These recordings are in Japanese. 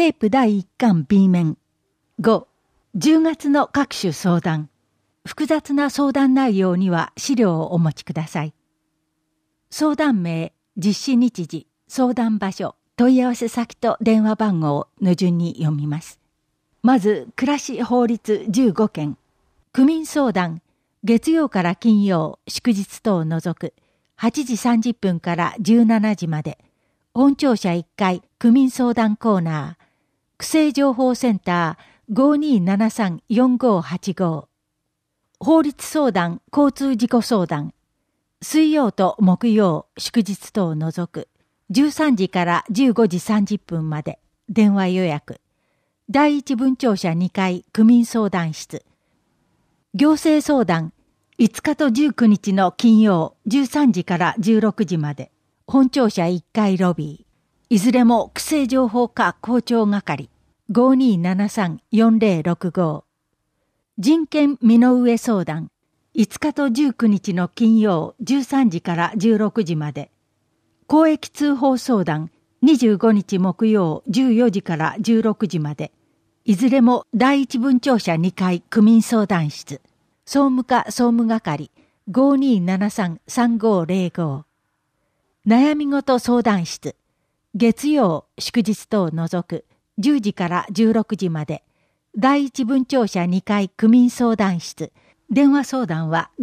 テープ第1巻 B 面。5、10月の各種相談。複雑な相談内容には資料をお持ちください。相談名、実施日時、相談場所、問い合わせ先と電話番号の順に読みます。まず、暮らし法律15件。区民相談、月曜から金曜、祝日等を除く、8時30分から17時まで、本庁舎1階区民相談コーナー、区政情報センター 5273-4585。法律相談、交通事故相談、水曜と木曜、祝日等を除く、13時から15時30分まで、電話予約。第一分庁舎2階区民相談室。行政相談、5日と19日の金曜、13時から16時まで、本庁舎1階ロビー。いずれも区政情報課校長係。5273-4065。人権身の上相談。5日と19日の金曜13時から16時まで。公益通報相談。25日木曜14時から16時まで。いずれも第一分庁舎2階区民相談室。総務課総務係。5273-3505。悩み事相談室。月曜、祝日等を除く10時から16時まで。第一分庁舎2階区民相談室。電話相談は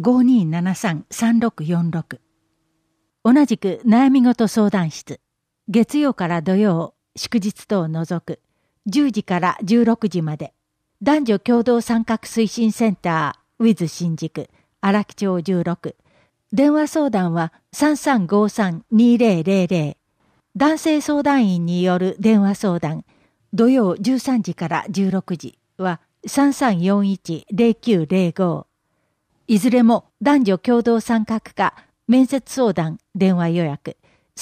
5273-3646。同じく悩み事相談室。月曜から土曜、祝日等を除く10時から16時まで。男女共同参画推進センター、WITH 新宿、荒木町16。電話相談は 3353-2000。男性相談員による電話相談、土曜13時から16時は 3341-0905。いずれも男女共同参画課面接相談電話予約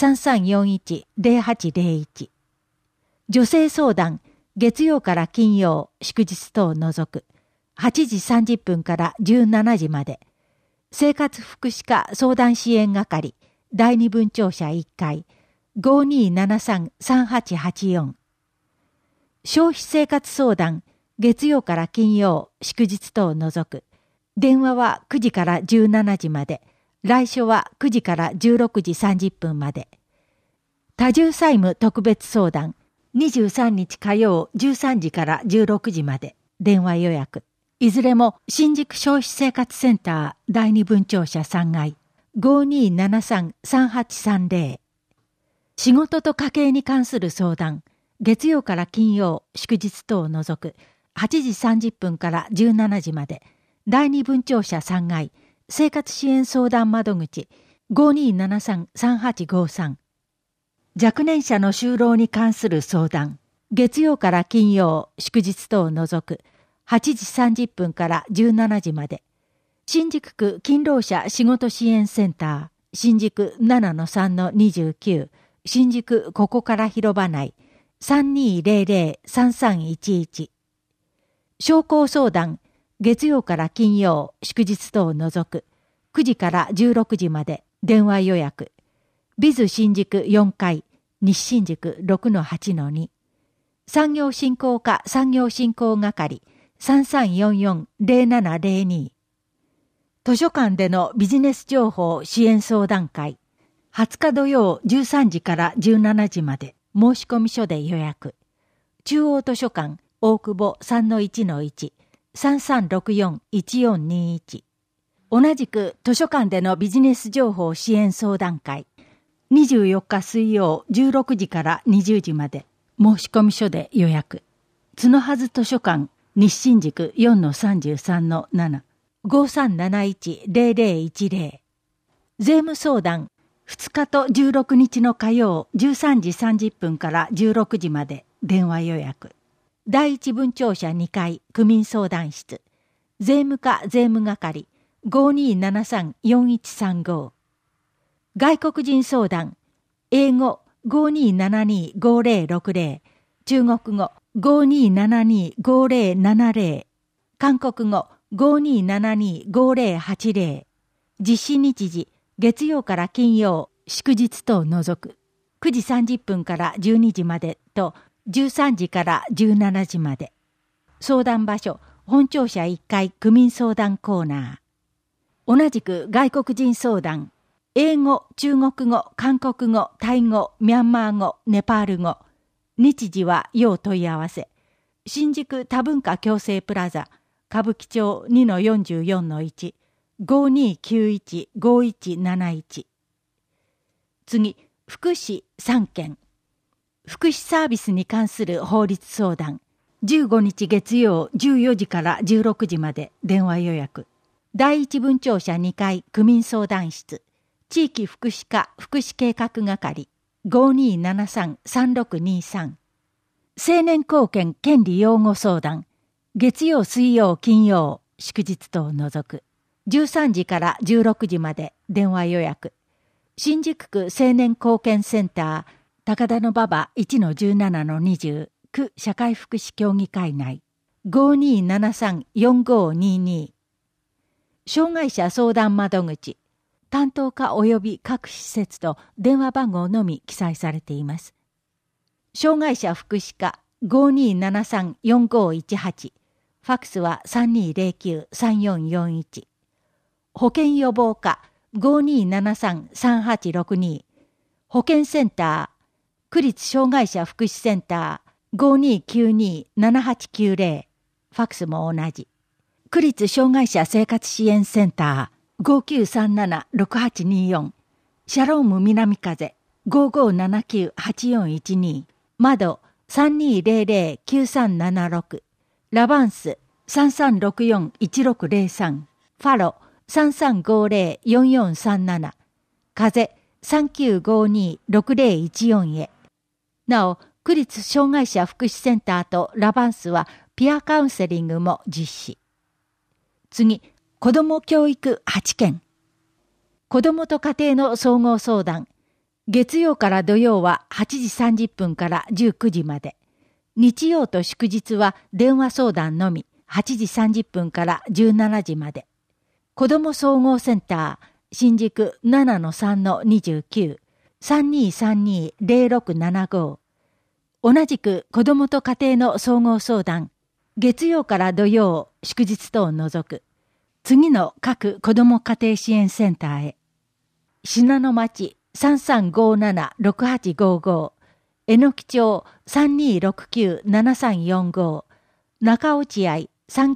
3341-0801。女性相談、月曜から金曜、祝日等を除く8時30分から17時まで。生活福祉課相談支援係第二分庁舎1階 5273-3884。消費生活相談月曜から金曜祝日等を除く電話は9時から17時まで。来所は9時から16時30分まで。多重債務特別相談23日火曜13時から16時まで。電話予約。いずれも新宿消費生活センター第二分庁舎3階 5273-3830。仕事と家計に関する相談。月曜から金曜、祝日等を除く8時30分から17時まで。第二分庁舎3階生活支援相談窓口 5273-3853。若年者の就労に関する相談。月曜から金曜、祝日等を除く8時30分から17時まで。新宿区勤労者仕事支援センター、新宿 7-3-29、新宿ここから広場内、3200-3311。商工相談、月曜から金曜、祝日等を除く9時から16時まで。電話予約。ビズ新宿4階、西新宿 6-8-2。産業振興課産業振興係3344-0702。図書館でのビジネス情報支援相談会。20日土曜13時から17時まで。申込書で予約。中央図書館大久保 3-1-1。3364-1421。同じく図書館でのビジネス情報支援相談会。24日水曜16時から20時まで。申込書で予約。角はず図書館西新宿 4-33-7。5371-0010。税務相談2日と16日の火曜13時30分から16時まで。電話予約。第一分庁舎2階区民相談室。税務課税務係 5273-4135。外国人相談。英語 5272-5060。中国語 5272-5070。韓国語 5272-5080。実施日時、月曜から金曜、祝日等を除く9時30分から12時までと 13時から17時まで。相談場所、本庁舎1階区民相談コーナー。同じく外国人相談、英語、中国語、韓国語、タイ語、ミャンマー語、ネパール語。日時は要問い合わせ。新宿多文化共生プラザ、歌舞伎町 2-44-1、5291-5171。次、福祉3件。福祉サービスに関する法律相談。15日月曜14時から16時まで電話予約。第一分庁舎2階区民相談室。地域福祉課福祉計画係。5273-3623。青年貢献権利擁護相談。月曜水曜金曜祝日等を除く。13時から16時まで電話予約。新宿区青年貢献センター高田馬場 1-17-20 区社会福祉協議会内 5273-4522。 障害者相談窓口担当課及び各施設と電話番号のみ記載されています。障害者福祉課 5273-4518。ファックスは 3209-3441。保健予防課 5273-3862。保健センター区立障害者福祉センター 5292-7890。ファックスも同じ。区立障害者生活支援センター 5937-6824。シャローム南風 5579-8412。窓 3200-9376。ラバンス 3364-1603。ファロ 3350-4437。風 3952-6014 へ。なお、区立障害者福祉センターとラバンスはピアカウンセリングも実施。次、子ども教育8件。子どもと家庭の総合相談。月曜から土曜は8時30分から19時まで。日曜と祝日は電話相談のみ8時30分から17時まで。子ども総合センター新宿 7-3-29 3232-0675。同じく子どもと家庭の総合相談。月曜から土曜祝日等を除く。次の各子ども家庭支援センターへ。信濃町 3357-6855。榎木町 3269-7345。中落合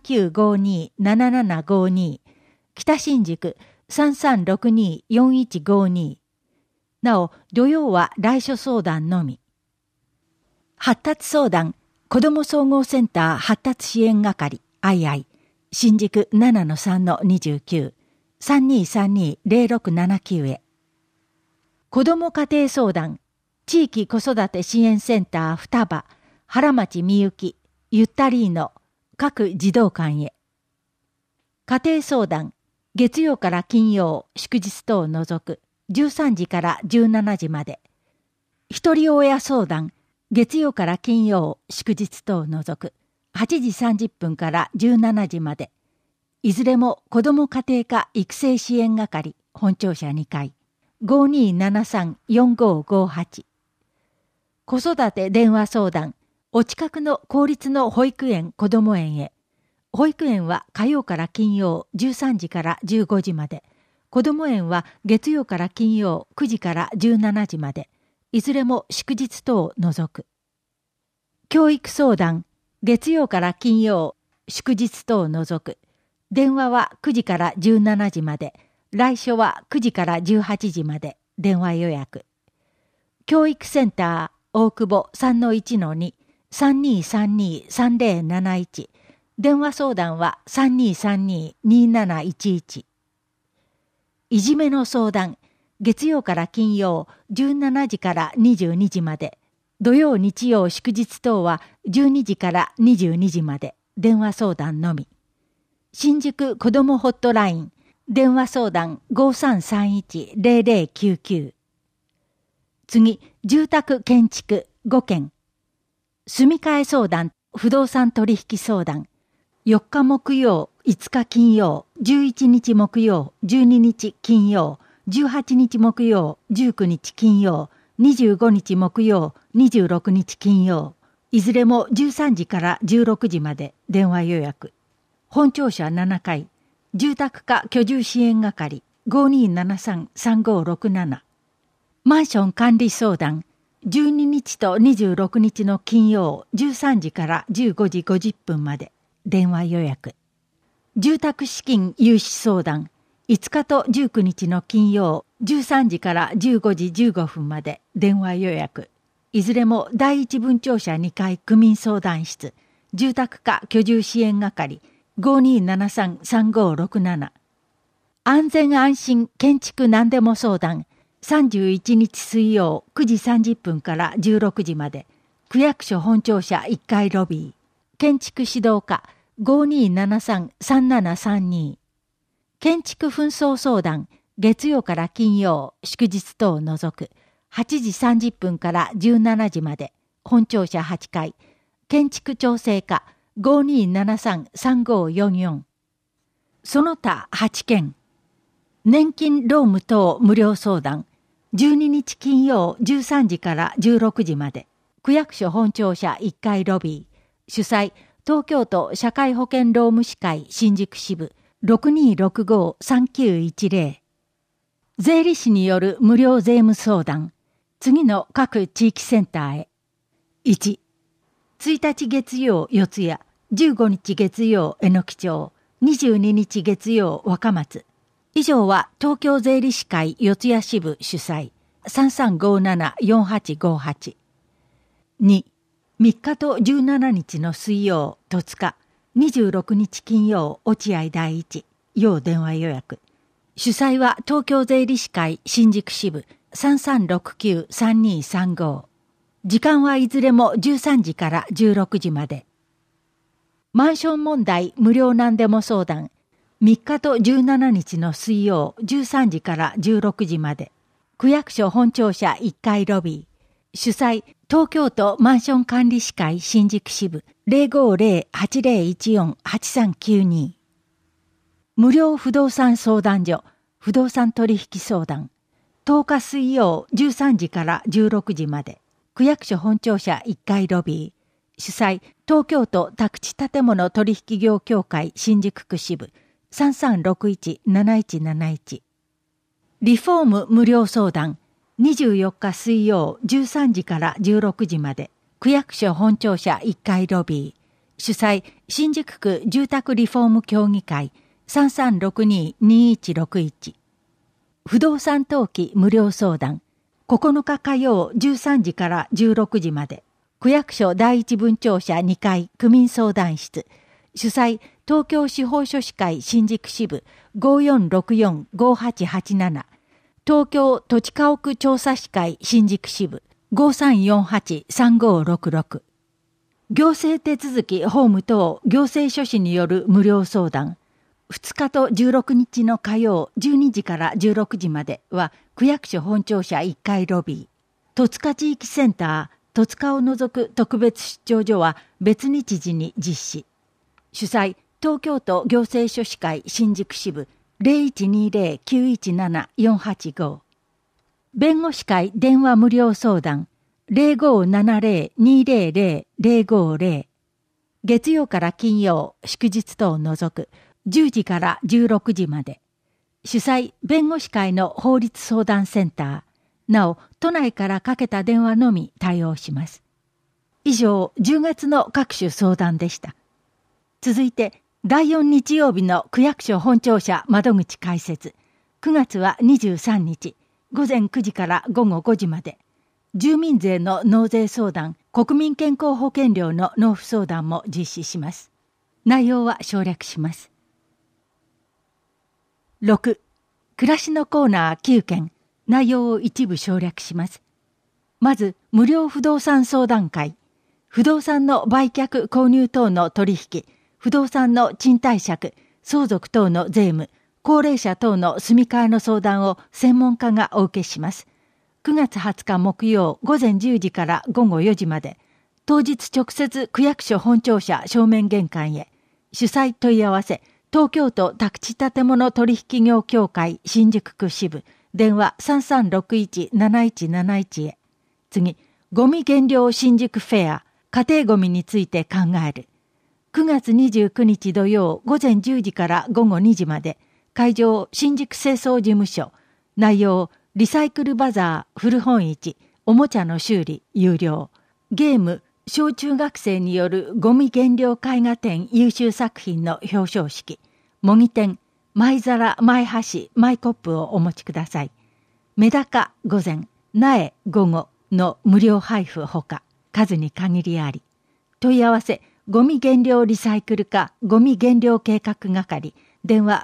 3952-7752。北新宿 3362-4152。なお、土曜は来所相談のみ。発達相談、子ども総合センター発達支援係、II、新宿 7-3-29、3232-0679 へ。子ども家庭相談、地域子育て支援センター双葉、原町みゆき、ゆったりーの、各児童館へ。家庭相談、月曜から金曜、祝日等を除く、13時から17時まで。一人親相談、月曜から金曜、祝日等を除く、8時30分から17時まで。いずれも子ども家庭科育成支援係、本庁舎2階、5273-4558。子育て電話相談、お近くの公立の保育園こども園へ。保育園は火曜から金曜13時から15時まで。こども園は月曜から金曜9時から17時まで。いずれも祝日等を除く。教育相談、月曜から金曜祝日等を除く。電話は9時から17時まで。来所は9時から18時まで。電話予約。教育センター大久保 3-1-2-3232-3071。電話相談は 3232-2711。いじめの相談、月曜から金曜17時から22時まで。土曜日曜祝日等は12時から22時まで。電話相談のみ。新宿子どもホットライン、電話相談 5331-0099。次、住宅建築5件。住み替え相談、不動産取引相談。4日木曜、5日金曜、11日木曜、12日金曜、18日木曜、19日金曜、25日木曜、26日金曜。 いずれも13時から16時まで電話予約。本庁舎7階、住宅課居住支援係 5273-3567。マンション管理相談、12日と26日の金曜13時から15時50分まで電話予約。住宅資金融資相談、5日と19日の金曜13時から15時15分まで電話予約。いずれも第一分庁舎2階区民相談室、住宅課居住支援係 5273-3567。安全安心建築何でも相談、31日水曜9時30分から16時まで、区役所本庁舎1階ロビー、建築指導課 5273-3732。建築紛争相談、月曜から金曜、祝日等を除く、8時30分から17時まで、本庁舎8階、建築調整課 5273-3544。その他8件。年金労務等無料相談、12日金曜13時から16時まで、区役所本庁舎1階ロビー、主催、東京都社会保険労務士会新宿支部 6265-3910。税理士による無料税務相談、次の各地域センターへ。1、1日月曜四谷、15日月曜榎木町、22日月曜若松。以上は東京税理士会四谷支部主催 3357-4858。2、3日と17日の水曜戸塚、26日金曜落合第一、要電話予約。主催は東京税理士会新宿支部 3369-3235。時間はいずれも13時から16時まで。マンション問題無料何でも相談、3日と17日の水曜13時から16時まで。区役所本庁舎1階ロビー。主催、東京都マンション管理士会新宿支部 050-8014-8392。無料不動産相談所、不動産取引相談。10日水曜13時から16時まで。区役所本庁舎1階ロビー。主催、東京都宅地建物取引業協会新宿区支部 3361-7171。リフォーム無料相談、24日水曜13時から16時まで。区役所本庁舎1階ロビー。主催、新宿区住宅リフォーム協議会3362-2161。不動産登記無料相談、9日火曜13時から16時まで。区役所第一分庁舎2階区民相談室。主催、東京司法書士会新宿支部 5464-5887。東京土地家屋調査士会新宿支部 5348-3566。行政手続き法務等行政書士による無料相談。2日と16日の火曜12時から16時までは区役所本庁舎1階ロビー。戸塚地域センター、戸塚を除く特別出張所は別日時に実施。主催、東京都行政書士会新宿支部 0120-917-485。弁護士会電話無料相談 0570-200-050。月曜から金曜、祝日等を除く10時から16時まで。主催、弁護士会の法律相談センター。なお、都内からかけた電話のみ対応します。以上、10月の各種相談でした。続いて、第4日曜日の区役所本庁舎窓口開設。9月は23日、午前9時から午後5時まで。住民税の納税相談、国民健康保険料の納付相談も実施します。内容は省略します。6. 暮らしのコーナー9件。内容を一部省略します。まず、無料不動産相談会。不動産の売却購入等の取引、不動産の賃貸借、相続等の税務、高齢者等の住み替えの相談を専門家がお受けします。9月20日木曜午前10時から午後4時まで、当日直接区役所本庁舎正面玄関へ。主催問い合わせ、東京都宅地建物取引業協会新宿区支部。電話 3361-7171 へ。次、ゴミ減量新宿フェア家庭ごみについて考える。9月29日土曜午前10時から午後2時まで、会場新宿清掃事務所。内容、リサイクルバザー、古本市、おもちゃの修理、有料。ゲーム、小中学生によるゴミ減量絵画展優秀作品の表彰式。模擬店、マイ皿、マイ箸、マイコップをお持ちください。メダカ午前、苗午後の無料配布ほか、数に限りあり。問い合わせ、ゴミ減量リサイクル課ゴミ減量計画係、電話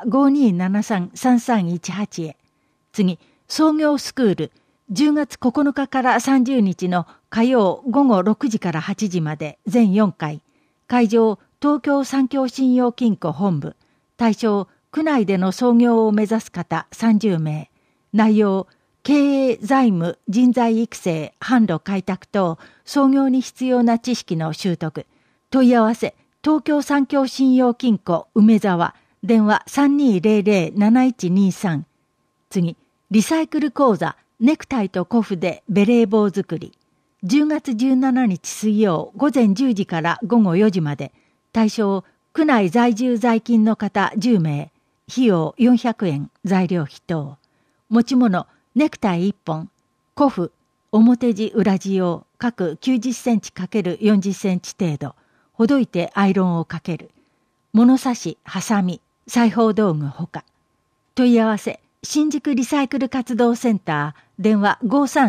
5273-3318 へ。次、創業スクール、10月9日から30日の火曜午後6時から8時まで全4回。会場、東京三協信用金庫本部。対象、区内での創業を目指す方30名。内容、経営、財務、人材育成、販路開拓等、創業に必要な知識の習得。問い合わせ、東京三協信用金庫梅沢、電話 3200-7123。次、リサイクル講座、ネクタイとコフでベレー帽作り。10月17日水曜午前10時から午後4時まで。対象、区内在住在勤の方10名。費用400円、材料費等。持ち物、ネクタイ1本。コフ、表地裏地用、各90センチ ×40 センチ程度。ほどいてアイロンをかける。物差し、ハサミ、裁縫道具ほか。問い合わせ、新宿リサイクル活動センター、電話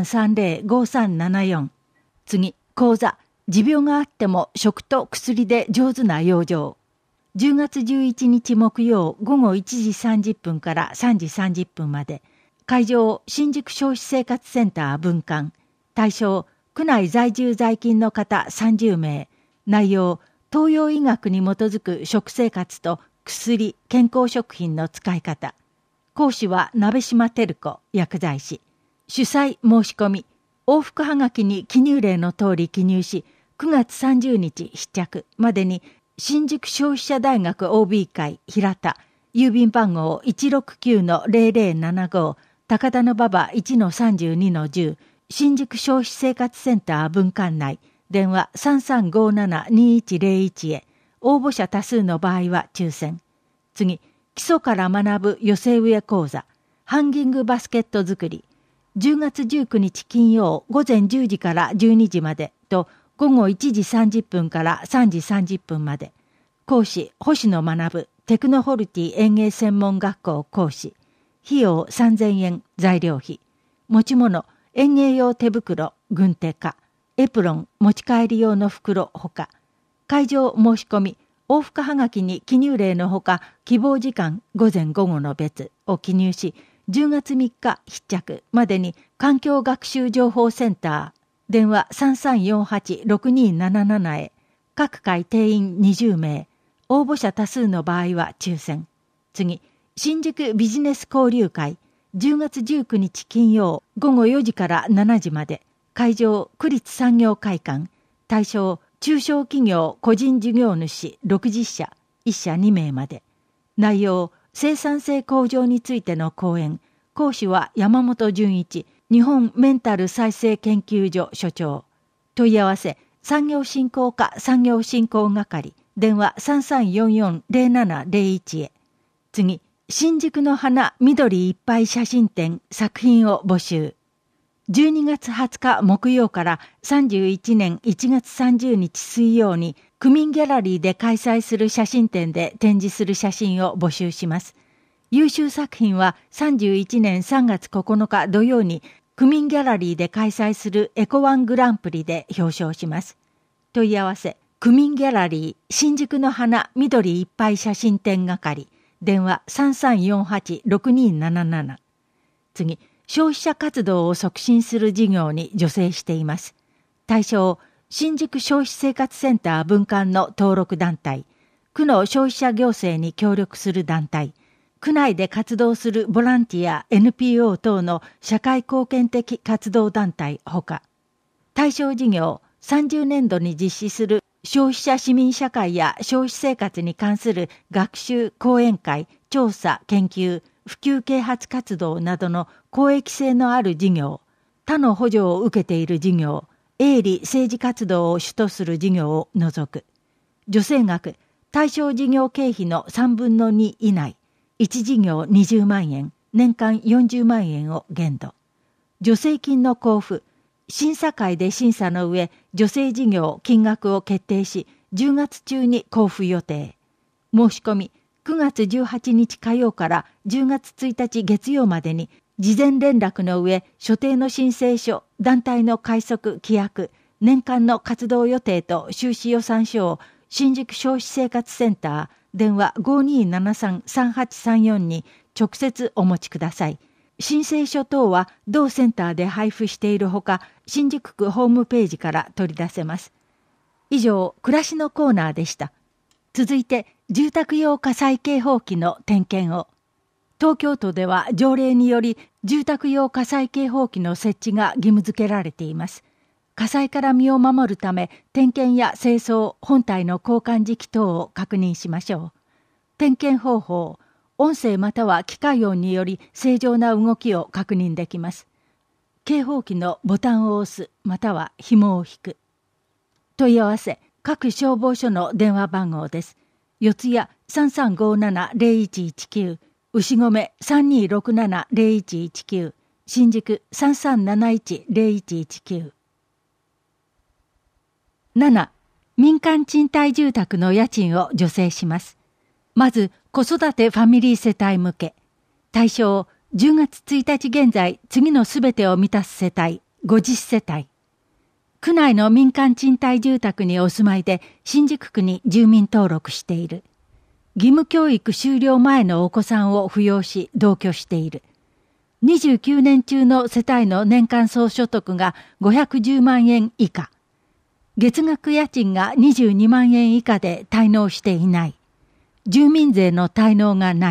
5330-5374。次、講座、持病があっても食と薬で上手な養生。10月11日木曜午後1時30分から3時30分まで。会場、新宿消費生活センター分館。対象、区内在住在勤の方30名。内容、東洋医学に基づく食生活と薬、健康食品の使い方。講師は鍋島照子、薬剤師。主催申し込み。往復はがきに記入例の通り記入し、9月30日必着までに、新宿消費者大学 OB 会平田、郵便番号 169-0075、高田馬場 1-32-10、新宿消費生活センター分館内、電話 3357-2101 へ。応募者多数の場合は抽選。次、基礎から学ぶ寄せ植え講座、ハンギングバスケット作り。10月19日金曜午前10時から12時までと午後1時30分から3時30分まで。講師、星野学テクノホルティ園芸専門学校講師。費用3000円、材料費。持ち物、園芸用手袋、軍手か。エプロン、持ち帰り用の袋ほか。会場申し込み、往復はがきに記入例のほか、希望時間午前午後の別を記入し、10月3日必着までに環境学習情報センター、電話 3348-6277 へ。各回定員20名。応募者多数の場合は抽選。次、新宿ビジネス交流会、10月19日金曜午後4時から7時まで。会場、区立産業会館。対象、中小企業個人事業主60社、1社2名まで。内容、生産性向上についての講演。講師は山本純一、日本メンタル再生研究所所長。問い合わせ、産業振興課産業振興係。電話 3344-0701 へ。次、新宿の花緑いっぱい写真展作品を募集。12月20日木曜から31年1月30日水曜に区民ギャラリーで開催する写真展で展示する写真を募集します。優秀作品は31年3月9日土曜に区民ギャラリーで開催するエコワングランプリで表彰します。問い合わせ、区民ギャラリー新宿の花緑いっぱい写真展係。電話 3348-6277。次、消費者活動を促進する事業に助成しています。対象、新宿消費生活センター分館の登録団体、区の消費者行政に協力する団体、区内で活動するボランティア NPO 等の社会貢献的活動団体ほか。対象事業、30年度に実施する消費者市民社会や消費生活に関する学習講演会、調査、研究、普及啓発活動などの公益性のある事業、他の補助を受けている事業、 営利政治活動を主とする事業を除く。助成額、対象事業経費の3分の2以内、1事業20万円、年間40万円を限度。助成金の交付、審査会で審査の上、助成事業金額を決定し、10月中に交付予定。申し込み、9月18日火曜から10月1日月曜までに、事前連絡の上、所定の申請書、団体の快速規約、年間の活動予定と収支予算書を新宿消費生活センター、電話 5273-3834 に直接お持ちください。申請書等は同センターで配布しているほか、新宿区ホームページから取り出せます。以上、暮らしのコーナーでした。続いて、住宅用火災警報器の点検を。東京都では条例により住宅用火災警報器の設置が義務付けられています。火災から身を守るため点検や清掃、本体の交換時期等を確認しましょう。点検方法、音声または機械音により正常な動きを確認できます。警報器のボタンを押すまたは紐を引く。問い合わせ、各消防署の電話番号です。四谷 3357-0119、牛込 3267-0119、新宿 3371-0119。7. 民間賃貸住宅の家賃を助成します。まず、子育てファミリー世帯向け。対象、10月1日現在、次のすべてを満たす世帯、50世帯。区内の民間賃貸住宅にお住まいで、新宿区に住民登録している。義務教育終了前のお子さんを扶養し同居している。29年中の世帯の年間総所得が510万円以下。月額家賃が22万円以下で滞納していない。住民税の滞納がない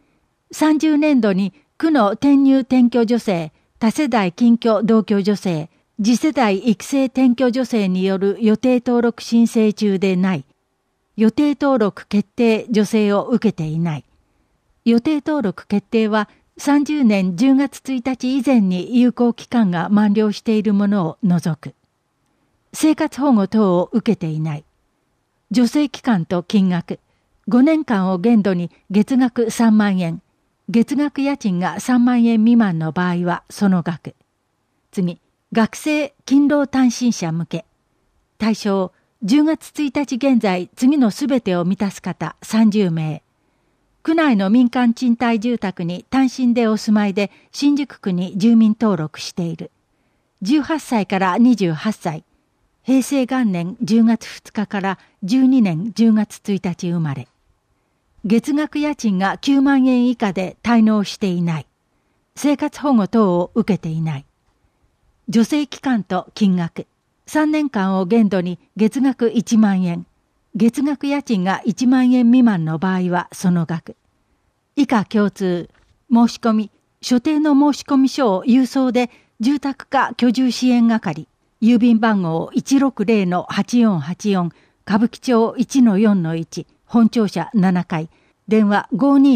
。30年度に区の転入転居助成、多世代近居同居助成、次世代育成転居助成による予定登録申請中でない。予定登録決定助成を受けていない。予定登録決定は30年10月1日以前に有効期間が満了しているものを除く。生活保護等を受けていない。助成期間と金額、5年間を限度に月額3万円、月額家賃が3万円未満の場合はその額。次、学生勤労単身者向け。対象、10月1日現在次のすべてを満たす方30名。区内の民間賃貸住宅に単身でお住まいで新宿区に住民登録している。18歳から28歳。平成元年10月2日から12年10月1日生まれ。月額家賃が9万円以下で滞納していない。生活保護等を受けていない。助成期間と金額。3年間を限度に月額1万円。月額家賃が1万円未満の場合はその額。以下共通。申し込み。所定の申込書を郵送で住宅課居住支援係。郵便番号 160-8484 歌舞伎町 1-4-1 本庁舎7階電話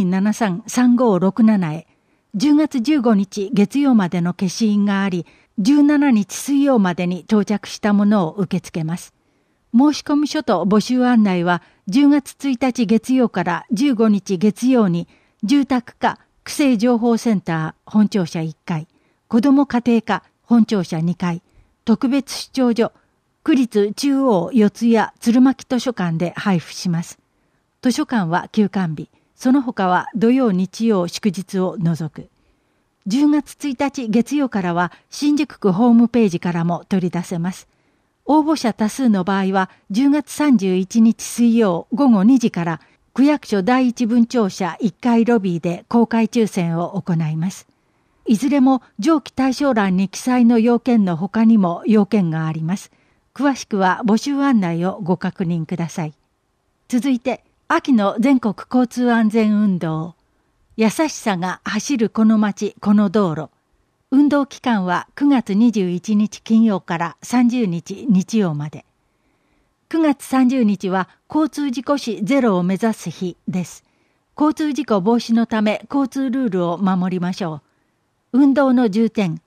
5273-3567 へ10月15日月曜までの消印があり17日水曜までに到着したものを受け付けます。申込書と募集案内は10月1日月曜から15日月曜に住宅課区政情報センター本庁舎1階子ども家庭課本庁舎2階特別出張所、区立中央四谷鶴巻図書館で配布します。図書館は休館日、その他は土曜日曜祝日を除く。10月1日月曜からは新宿区ホームページからも取り出せます。応募者多数の場合は10月31日水曜午後2時から区役所第一分庁舎1階ロビーで公開抽選を行います。いずれも上記対象欄に記載の要件の他にも要件があります。詳しくは募集案内をご確認ください。続いて、秋の全国交通安全運動。優しさが走るこの街、この道路。運動期間は9月21日金曜から30日日曜まで。9月30日は交通事故死ゼロを目指す日です。交通事故防止のため交通ルールを守りましょう。運動の重点、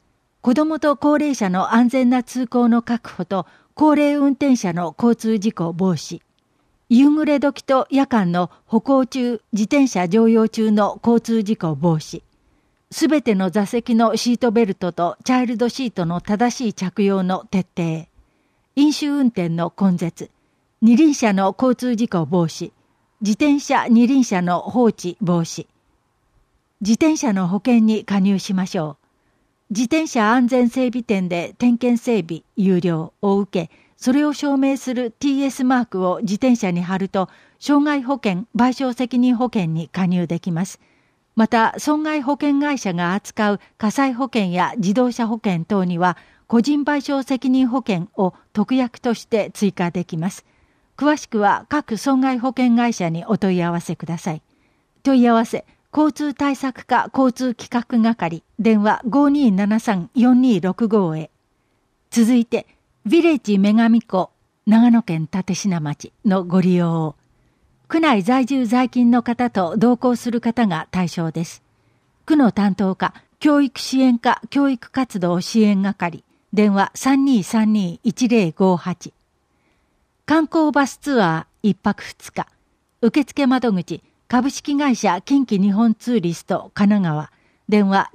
子どもと高齢者の安全な通行の確保と高齢運転者の交通事故防止、夕暮れ時と夜間の歩行中、自転車乗用中の交通事故防止、すべての座席のシートベルトとチャイルドシートの正しい着用の徹底、飲酒運転の根絶、二輪車の交通事故防止、自転車二輪車の放置防止、自転車の保険に加入しましょう。自転車安全整備店で点検整備有料を受け、それを証明する TS マークを自転車に貼ると、傷害保険、賠償責任保険に加入できます。また、損害保険会社が扱う火災保険や自動車保険等には、個人賠償責任保険を特約として追加できます。詳しくは各損害保険会社にお問い合わせください。問い合わせ、交通対策課交通企画係、電話 5273-4265 へ。続いて、ヴィレッジ女神湖、長野県立科町のご利用を。区内在住在勤の方と同行する方が対象です。区の担当課、教育支援課教育活動支援係、電話 3232-1058。観光バスツアー1泊2日、受付窓口、株式会社近畿日本ツーリスト神奈川、電話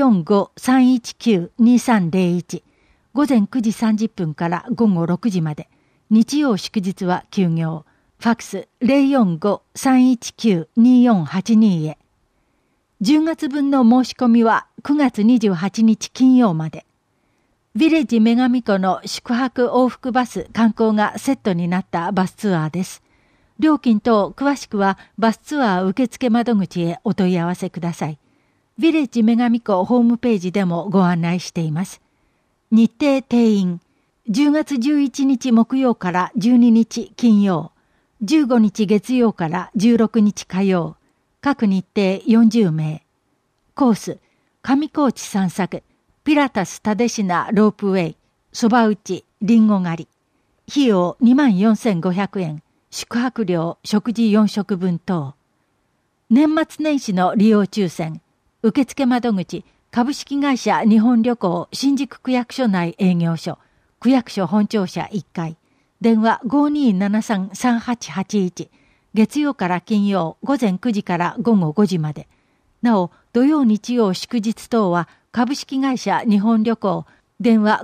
045-319-2301、午前9時30分から午後6時まで、日曜祝日は休業、ファックス 045-319-2482 へ。10月分の申し込みは9月28日金曜まで。ヴィレッジ女神湖の宿泊往復バス観光がセットになったバスツアーです。料金等詳しくはバスツアー受付窓口へお問い合わせください。ヴィレッジ女神湖ホームページでもご案内しています。日程定員、10月11日木曜から12日金曜、15日月曜から16日火曜、各日程40名。コース、上高地散策、ピラタス蓼科ロープウェイ、そば打ち、リンゴ狩り。費用24,500円。宿泊料、食事4食分等。年末年始の利用抽選。受付窓口、株式会社日本旅行新宿区役所内営業所、区役所本庁舎1階。電話 5273-3881。月曜から金曜午前9時から午後5時まで。なお、土曜日曜祝日等は株式会社日本旅行、電話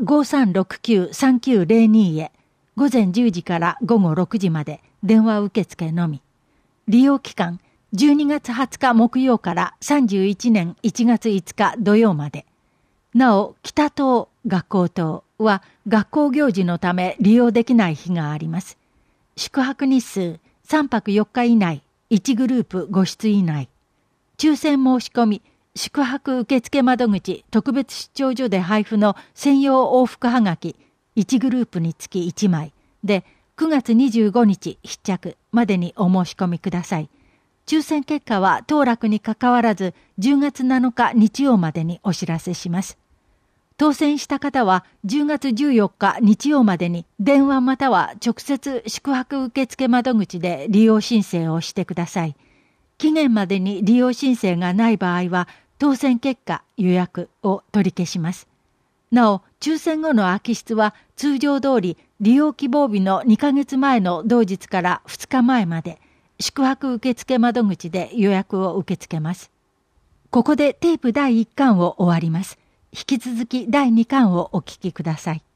5369-3902 へ。午前10時から午後6時まで。電話受付のみ。利用期間、12月20日木曜から31年1月5日土曜まで。なお、北棟、学校棟は学校行事のため利用できない日があります。宿泊日数、3泊4日以内、1グループ5室以内。抽選申し込み、宿泊受付窓口特別出張所で配布の専用往復はがき、1グループにつき1枚で、9月25日必着までにお申し込みください。抽選結果は当落にかかわらず10月7日日曜までにお知らせします。当選した方は10月14日日曜までに電話または直接宿泊受付窓口で利用申請をしてください。期限までに利用申請がない場合は当選結果予約を取り消します。なお、抽選後の空き室は通常通り利用希望日の2ヶ月前の同日から2日前まで宿泊受付窓口で予約を受け付けます。ここでテープ第1巻を終わります。引き続き第2巻をお聞きください。